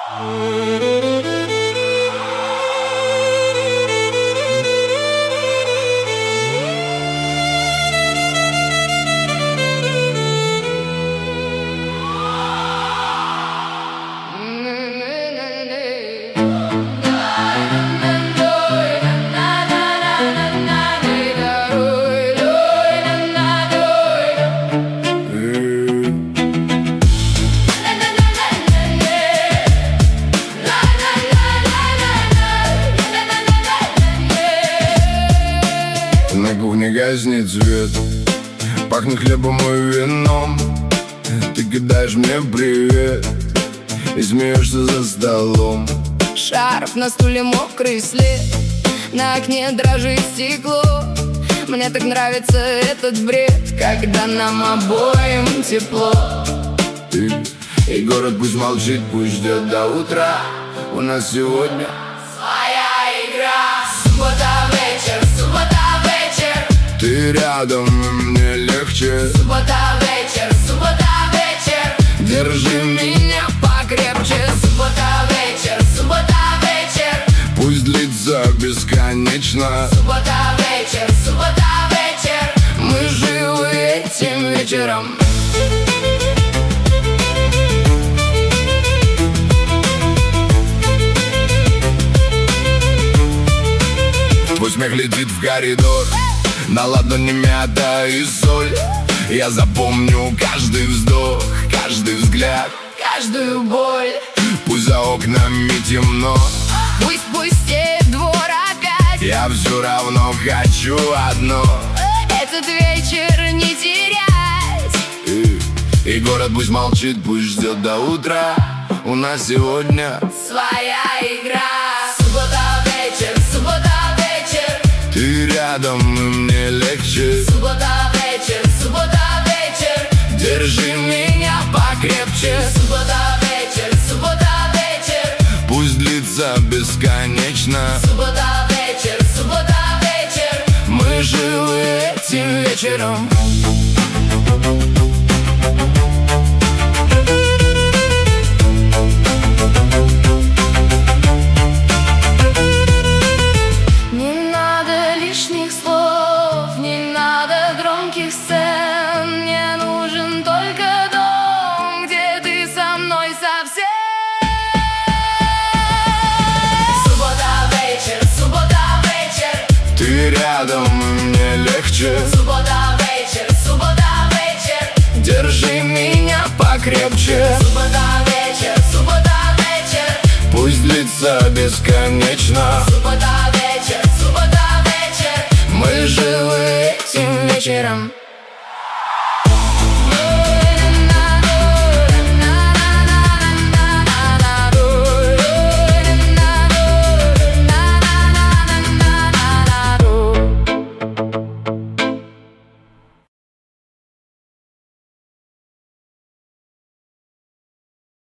На кухне гаснет свет, пахнет хлебом и вином. Ты кидаешь мне привет и смеешься за столом. Шарф на стуле, мокрый след, на окне дрожит стекло. Мне так нравится этот бред, когда нам обоим тепло. И город пусть молчит, пусть ждет до утра. У нас сегодня своя игра. Суббота вечер, суббота вечер. Ты рядом, и мне легче. Суббота вечер, держи меня покрепче. Суббота вечер, пусть длится бесконечно. Суббота вечер, мы живы этим вечером. Твой смех летит в коридор, на ладони мята и соль. Я запомню каждый вздох, каждый взгляд, каждую боль. Пусть за окнами темно, пусть пустеет двор опять. Я все равно хочу одно: этот вечер не терять. И город пусть молчит, пусть ждет до утра. У нас сегодня своя игра. Суббота вечер, ты рядом, и мне легче. Суббота вечер, держи меня покрепче. Суббота вечер, пусть длится бесконечно. Суббота вечер, мы живы этим вечером. не надо лишних слов, не надо громких сцен. Мне нужен только дом, где ты со мной совсем. Суббота вечер, ты рядом, и мне легче. Суббота вечер, держи меня покрепче. Суббота вечер, пусть длится бесконечно. Суббота вечер, мы живы этим вечером.